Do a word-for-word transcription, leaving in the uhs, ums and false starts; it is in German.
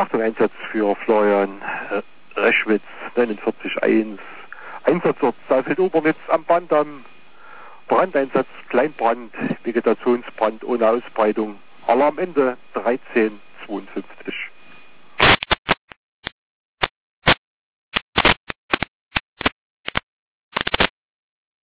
Achtung, Einsatz für Florian äh, Reschwitz, neunundvierzig eins. Einsatzort Saalfeld-Obernitz am Bandam. Brandeinsatz, Kleinbrand, Vegetationsbrand ohne Ausbreitung. Alarmende dreizehn zweiundfünfzig.